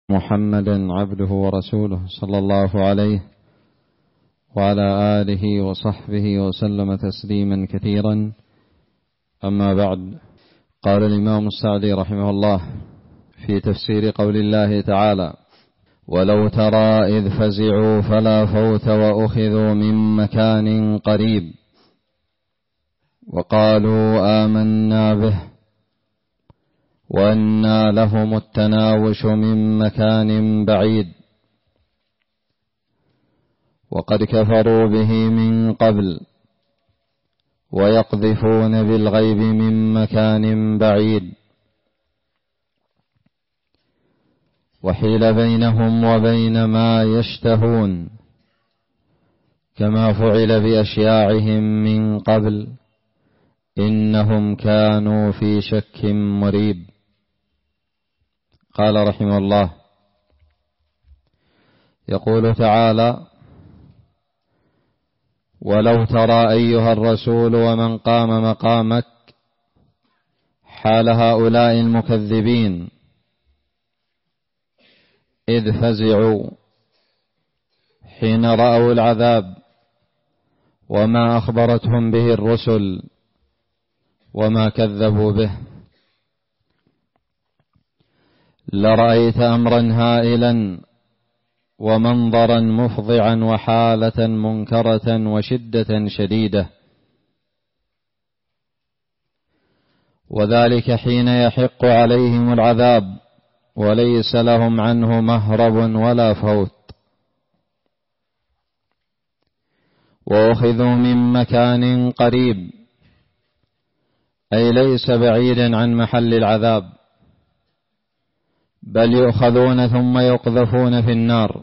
محمدا عبده ورسوله صلى الله عليه وعلى آله وصحبه وسلم تسليما كثيرا. أما بعد، قال الإمام السعدي رحمه الله في تفسير قول الله تعالى: ولو ترى إذ فزعوا فلا فوت وأخذوا من مكان قريب وقالوا آمنا به وأنى لهم التناوش من مكان بعيد وقد كفروا به من قبل ويقذفون بالغيب من مكان بعيد وحيل بينهم وبين ما يشتهون كما فعل بأشياعهم من قبل إنهم كانوا في شك مريب. قال رحمه الله: يقول تعالى: ولو ترى أيها الرسول ومن قام مقامك حال هؤلاء المكذبين إذ فزعوا حين رأوا العذاب وما أخبرتهم به الرسل وما كذبوا به، لرأيت أمرا هائلا ومنظرا مفضعا وحالة منكرة وشدة شديدة، وذلك حين يحق عليهم العذاب وليس لهم عنه مهرب ولا فوت، وأخذوا من مكان قريب أي ليس بعيدا عن محل العذاب، بل يؤخذون ثم يقذفون في النار.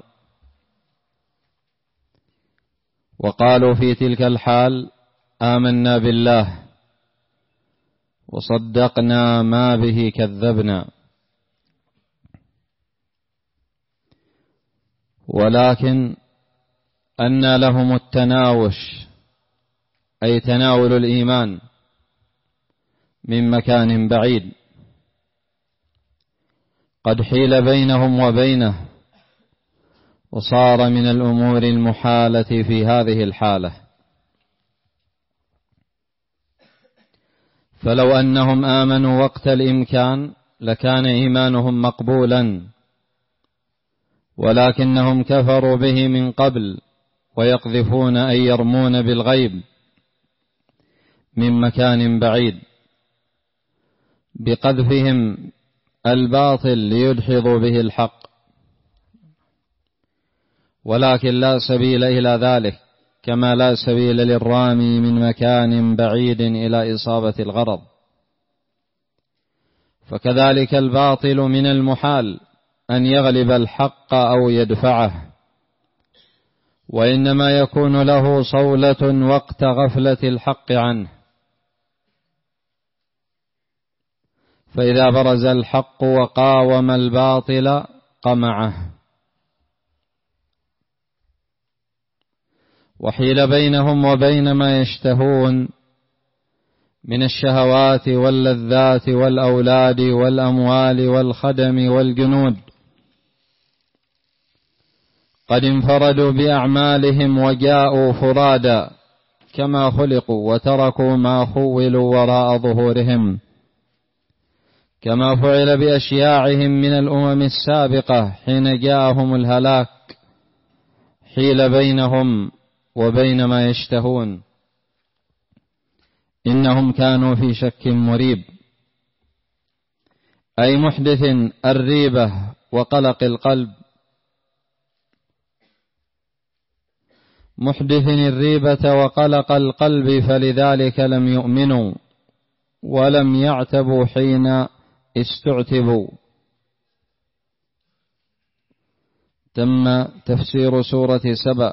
وقالوا في تلك الحال: آمنا بالله وصدقنا ما به كذبنا. ولكن أنى لهم التناوش أي تناول الإيمان من مكان بعيد، قد حيل بينهم وبينه وصار من الأمور المحالة في هذه الحالة. فلو أنهم آمنوا وقت الإمكان لكان إيمانهم مقبولا، ولكنهم كفروا به من قبل ويقذفون أي يرمون بالغيب من مكان بعيد بقذفهم الباطل ليدحضوا به الحق، ولكن لا سبيل إلى ذلك، كما لا سبيل للرامي من مكان بعيد إلى إصابة الغرض. فكذلك الباطل من المحال أن يغلب الحق أو يدفعه، وإنما يكون له صولة وقت غفلة الحق عنه، فإذا برز الحق وقاوم الباطل قمعه. وحيل بينهم وبين ما يشتهون من الشهوات واللذات والأولاد والأموال والخدم والجنود، قد انفردوا بأعمالهم وجاءوا فرادا كما خلقوا وتركوا ما خولوا وراء ظهورهم، كما فعل بأشياعهم من الأمم السابقة حين جاءهم الهلاك، حيل بينهم وبين ما يشتهون إنهم كانوا في شك مريب، أي محدث الريبة وقلق القلب، محدث الريبة وقلق القلب، فلذلك لم يؤمنوا ولم يعتبوا حين استعتبوا. تم تفسير سورة سبأ،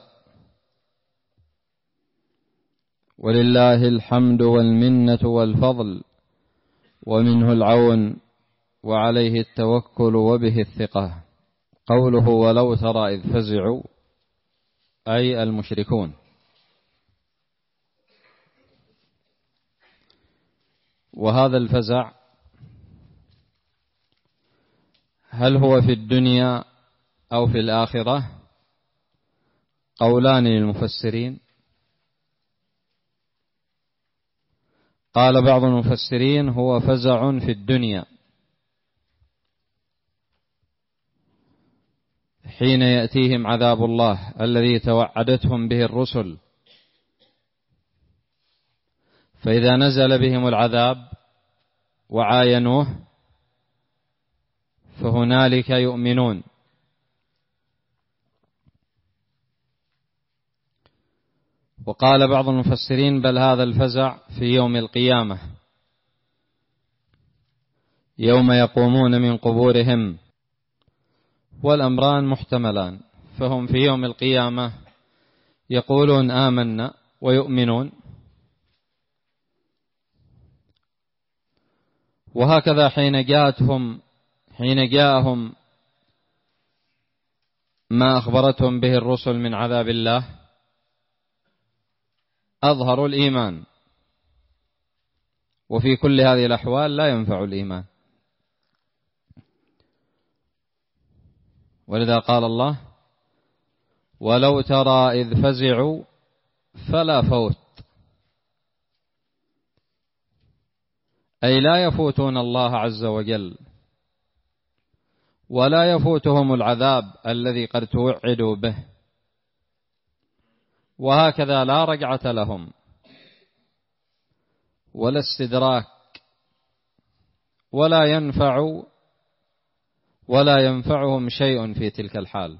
ولله الحمد والمنة والفضل ومنه العون وعليه التوكل وبه الثقة. قوله ولو ترى إذ فزعوا أي المشركون. وهذا الفزع هل هو في الدنيا أو في الآخرة؟ قولان للمفسرين. قال بعض المفسرين هو فزع في الدنيا حين يأتيهم عذاب الله الذي توعدتهم به الرسل، فإذا نزل بهم العذاب وعاينوه فهنالك يؤمنون. وقال بعض المفسرين بل هذا الفزع في يوم القيامة، يوم يقومون من قبورهم، والأمران محتملان، فهم في يوم القيامة يقولون آمنا ويؤمنون، وهكذا حين جاءهم ما أخبرتهم به الرسل من عذاب الله أظهروا الإيمان، وفي كل هذه الأحوال لا ينفع الإيمان. ولذا قال الله ولو ترى إذ فزعوا فلا فوت، أي لا يفوتون الله عز وجل ولا يفوتهم العذاب الذي قد توعدوا به، وهكذا لا رجعة لهم ولا استدراك، ولا ينفعهم شيء في تلك الحال.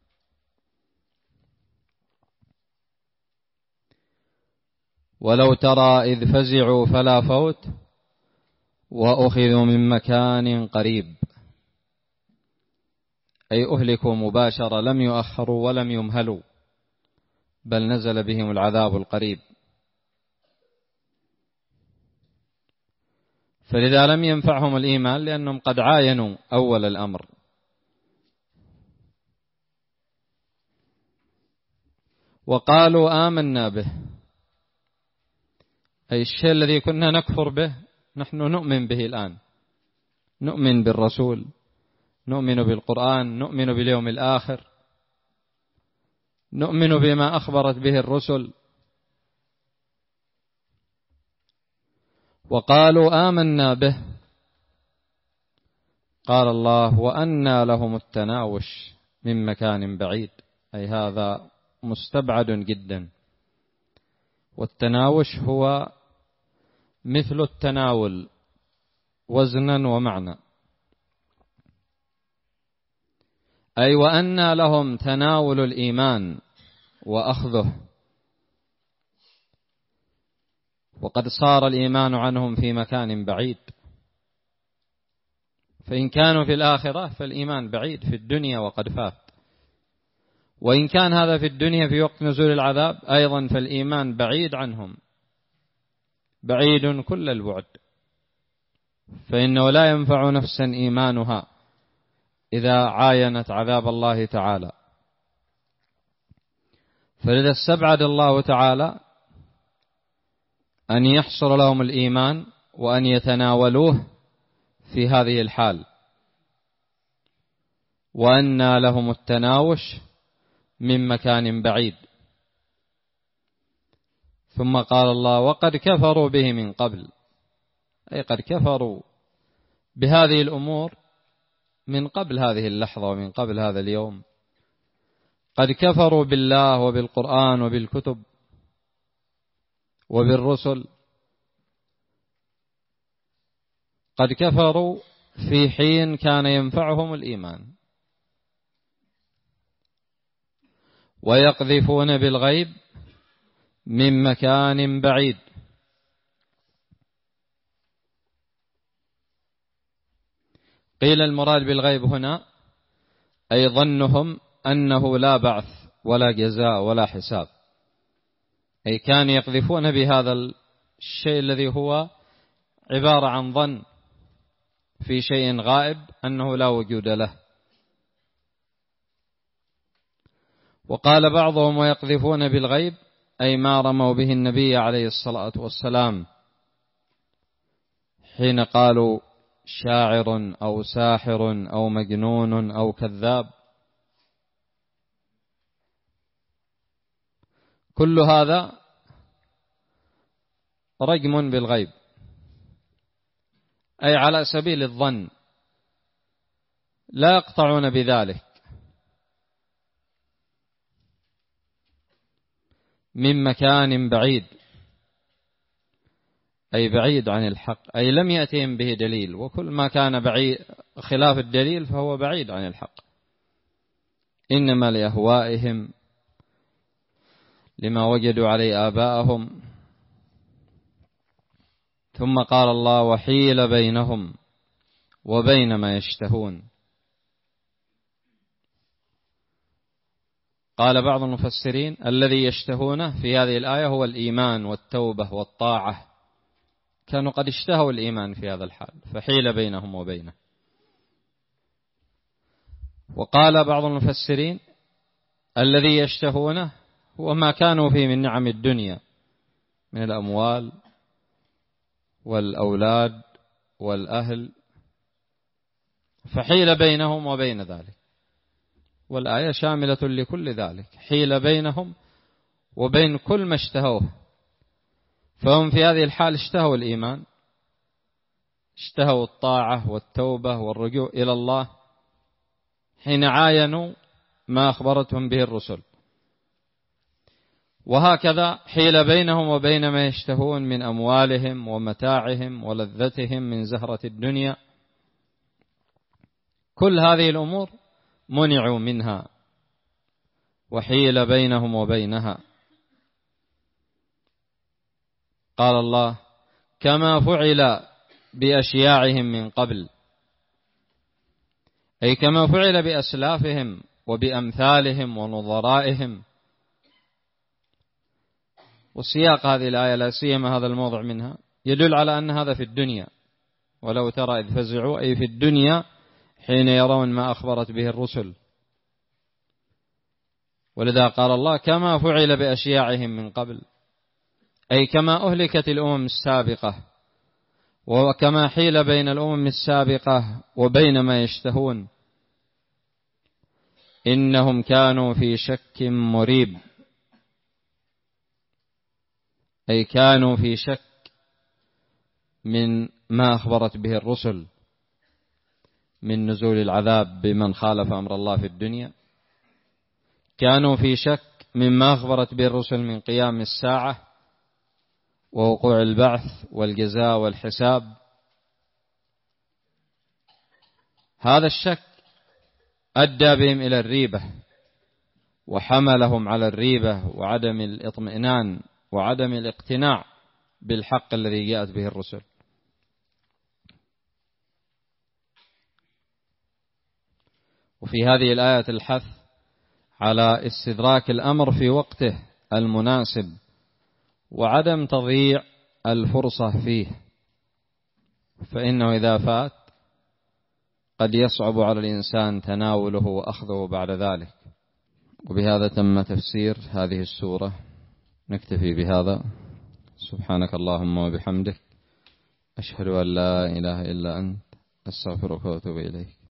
ولو ترى إذ فزعوا فلا فوت وأخذوا من مكان قريب، أي أهلكوا مباشرة، لم يؤخروا ولم يمهلوا، بل نزل بهم العذاب القريب. فلذا لم ينفعهم الإيمان لأنهم قد عاينوا أول الأمر. وقالوا آمنا به، أي الشيء الذي كنا نكفر به نحن نؤمن به الآن، نؤمن بالرسول، نؤمن بالقرآن، نؤمن باليوم الآخر، نؤمن بما أخبرت به الرسل. وقالوا آمنا به، قال الله وأنى لهم التناوش من مكان بعيد، أي هذا مستبعد جدا. والتناوش هو مثل التناول وزنا ومعنى، أي وأنى لهم تناول الإيمان وأخذه، وقد صار الإيمان عنهم في مكان بعيد. فإن كانوا في الآخرة فالإيمان بعيد في الدنيا وقد فات، وإن كان هذا في الدنيا في وقت نزول العذاب أيضا فالإيمان بعيد عنهم، بعيد كل البعد، فإنه لا ينفع نفسا إيمانها إذا عاينت عذاب الله تعالى. فلذا استبعد الله تعالى أن يحصل لهم الإيمان وأن يتناولوه في هذه الحال، وأن لهم التناوش من مكان بعيد. ثم قال الله وقد كفروا به من قبل، أي قد كفروا بهذه الأمور من قبل هذه اللحظة ومن قبل هذا اليوم، قد كفروا بالله وبالقرآن وبالكتب وبالرسل، قد كفروا في حين كان ينفعهم الإيمان. ويقذفون بالغيب من مكان بعيد، قيل المراد بالغيب هنا أي ظنهم أنه لا بعث ولا جزاء ولا حساب، أي كانوا يقذفون بهذا الشيء الذي هو عبارة عن ظن في شيء غائب أنه لا وجود له. وقال بعضهم ويقذفون بالغيب أي ما رموا به النبي عليه الصلاة والسلام حين قالوا شاعر أو ساحر أو مجنون أو كذاب، كل هذا رجم بالغيب، أي على سبيل الظن، لا يقطعون بذلك من مكان بعيد، أي بعيد عن الحق، أي لم يأتهم به دليل، وكل ما كان بعيد خلاف الدليل فهو بعيد عن الحق، إنما لأهوائهم لما وجدوا عليه آباءهم. ثم قال الله: وحيل بينهم وبين ما يشتهون. قال بعض المفسرين: الذي يشتهونه في هذه الآية هو الإيمان والتوبة والطاعة، كانوا قد اشتهوا الإيمان في هذا الحال، فحيل بينهم وبينه. وقال بعض المفسرين: الذي يشتهونه هو ما كانوا فيه من نعم الدنيا من الأموال والأولاد والأهل، فحيل بينهم وبين ذلك، والآية شاملة لكل ذلك، حيل بينهم وبين كل ما اشتهوه، فهم في هذه الحال اشتهوا الإيمان، اشتهوا الطاعة والتوبة والرجوع إلى الله حين عاينوا ما أخبرتهم به الرسل، وهكذا حيل بينهم وبين ما يشتهون من أموالهم ومتاعهم ولذتهم من زهرة الدنيا، كل هذه الأمور منعوا منها وحيل بينهم وبينها. قال الله: كما فعل بأشياعهم من قبل، أي كما فعل بأسلافهم وبأمثالهم ونظرائهم. وسياق هذه الآية لا سيما هذا الموضع منها يدل على أن هذا في الدنيا، ولو ترى إذ فزعوا، أي في الدنيا حين يرون ما أخبرت به الرسل. ولذا قال الله: كما فعل بأشياعهم من قبل، أي كما أهلكت الأمم السابقة، وكما حيل بين الأمم السابقة وبين ما يشتهون. إنهم كانوا في شك مريب، أي كانوا في شك من ما أخبرت به الرسل من نزول العذاب بمن خالف أمر الله في الدنيا، كانوا في شك مما أخبرت به الرسل من قيام الساعة ووقوع البعث والجزاء والحساب. هذا الشك أدى بهم إلى الريبة، وحملهم على الريبة وعدم الاطمئنان وعدم الاقتناع بالحق الذي جاءت به الرسل. وفي هذه الآية الحث على استدراك الأمر في وقته المناسب وعدم تضييع الفرصة فيه، فإنه إذا فات قد يصعب على الإنسان تناوله وأخذه بعد ذلك. وبهذا تم تفسير هذه السورة، نكتفي بهذا. سبحانك اللهم وبحمدك، أشهد أن لا إله إلا أنت، أستغفرك وأتوب إليك.